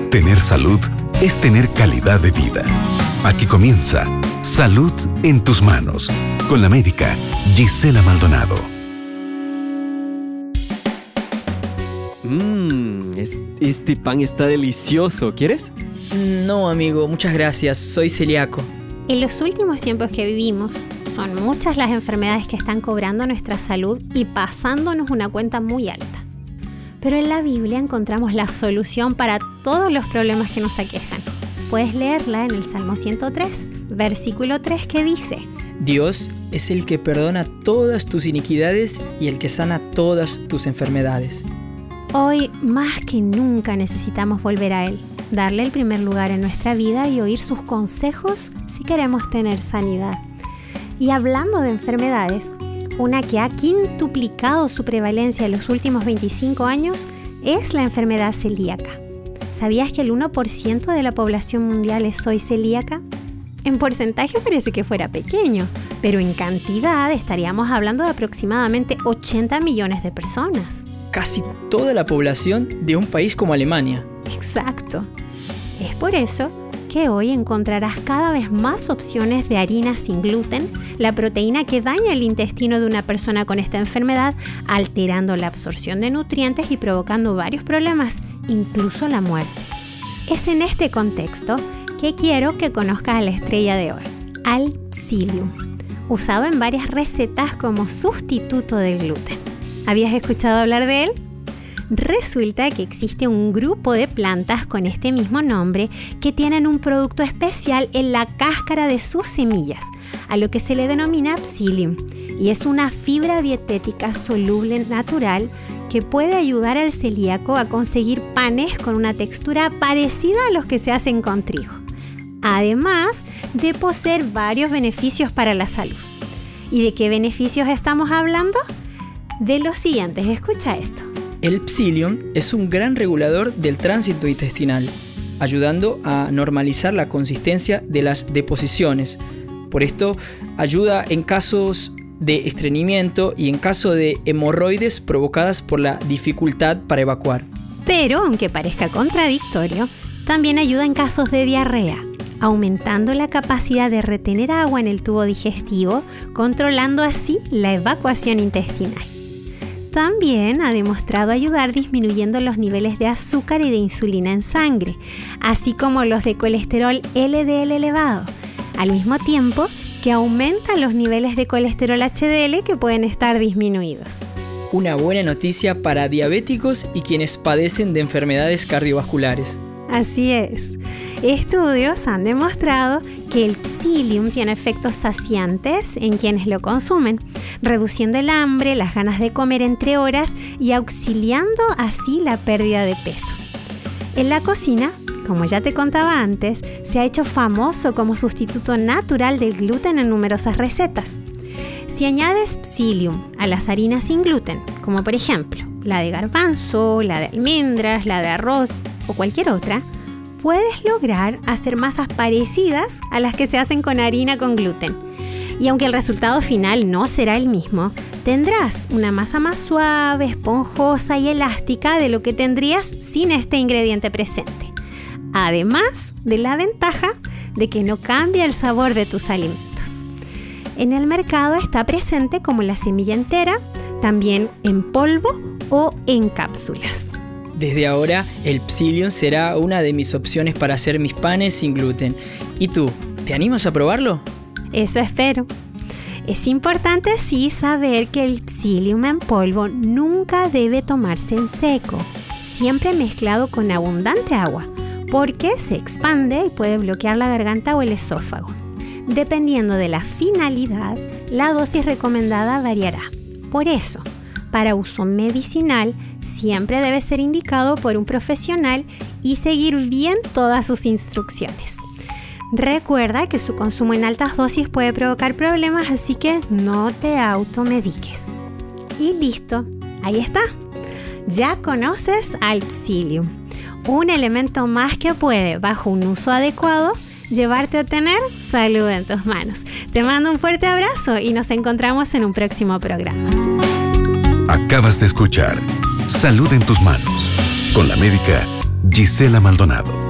Tener salud es tener calidad de vida. Aquí comienza Salud en tus manos, con la médica Gisela Maldonado. Este pan está delicioso. ¿Quieres? No, amigo, muchas gracias. Soy celíaco. En los últimos tiempos que vivimos, son muchas las enfermedades que están cobrando nuestra salud y pasándonos una cuenta muy alta. Pero en la Biblia encontramos la solución para todos los problemas que nos aquejan. Puedes leerla en el Salmo 103, versículo 3, que dice: Dios es el que perdona todas tus iniquidades y el que sana todas tus enfermedades. Hoy, más que nunca, necesitamos volver a Él, darle el primer lugar en nuestra vida y oír sus consejos si queremos tener sanidad. Y hablando de enfermedades, una que ha quintuplicado su prevalencia en los últimos 25 años es la enfermedad celíaca. ¿Sabías que el 1% de la población mundial es hoy celíaca? En porcentaje parece que fuera pequeño, pero en cantidad estaríamos hablando de aproximadamente 80 millones de personas. Casi toda la población de un país como Alemania. Exacto. Es por eso que hoy encontrarás cada vez más opciones de harina sin gluten, la proteína que daña el intestino de una persona con esta enfermedad, alterando la absorción de nutrientes y provocando varios problemas, incluso la muerte. Es en este contexto que quiero que conozcas a la estrella de hoy, al psyllium, usado en varias recetas como sustituto del gluten. ¿Habías escuchado hablar de él? Resulta que existe un grupo de plantas con este mismo nombre que tienen un producto especial en la cáscara de sus semillas, a lo que se le denomina psyllium, y es una fibra dietética soluble natural que puede ayudar al celíaco a conseguir panes con una textura parecida a los que se hacen con trigo, además de poseer varios beneficios para la salud. ¿Y de qué beneficios estamos hablando? De los siguientes, escucha esto. El psyllium es un gran regulador del tránsito intestinal, ayudando a normalizar la consistencia de las deposiciones. Por esto, ayuda en casos de estreñimiento y en caso de hemorroides provocadas por la dificultad para evacuar. Pero, aunque parezca contradictorio, también ayuda en casos de diarrea, aumentando la capacidad de retener agua en el tubo digestivo, controlando así la evacuación intestinal. También ha demostrado ayudar disminuyendo los niveles de azúcar y de insulina en sangre, así como los de colesterol LDL elevado, al mismo tiempo que aumenta los niveles de colesterol HDL que pueden estar disminuidos. Una buena noticia para diabéticos y quienes padecen de enfermedades cardiovasculares. Así es. Estudios han demostrado que el psyllium tiene efectos saciantes en quienes lo consumen, reduciendo el hambre, las ganas de comer entre horas y auxiliando así la pérdida de peso. En la cocina, como ya te contaba antes, se ha hecho famoso como sustituto natural del gluten en numerosas recetas. Si añades psyllium a las harinas sin gluten, como por ejemplo la de garbanzo, la de almendras, la de arroz o cualquier otra, puedes lograr hacer masas parecidas a las que se hacen con harina con gluten. Y aunque el resultado final no será el mismo, tendrás una masa más suave, esponjosa y elástica de lo que tendrías sin este ingrediente presente. Además de la ventaja de que no cambia el sabor de tus alimentos. En el mercado está presente como la semilla entera, también en polvo o en cápsulas. Desde ahora, el psyllium será una de mis opciones para hacer mis panes sin gluten. ¿Y tú, te animas a probarlo? Eso espero. Es importante sí saber que el psyllium en polvo nunca debe tomarse en seco, siempre mezclado con abundante agua, porque se expande y puede bloquear la garganta o el esófago. Dependiendo de la finalidad, la dosis recomendada variará. Por eso, para uso medicinal, siempre debe ser indicado por un profesional y seguir bien todas sus instrucciones. Recuerda que su consumo en altas dosis puede provocar problemas, así que no te automediques. Y listo, ahí está. Ya conoces al psyllium, un elemento más que puede, bajo un uso adecuado, llevarte a tener salud en tus manos. Te mando un fuerte abrazo y nos encontramos en un próximo programa. Acabas de escuchar Salud en tus manos, con la médica Gisela Maldonado.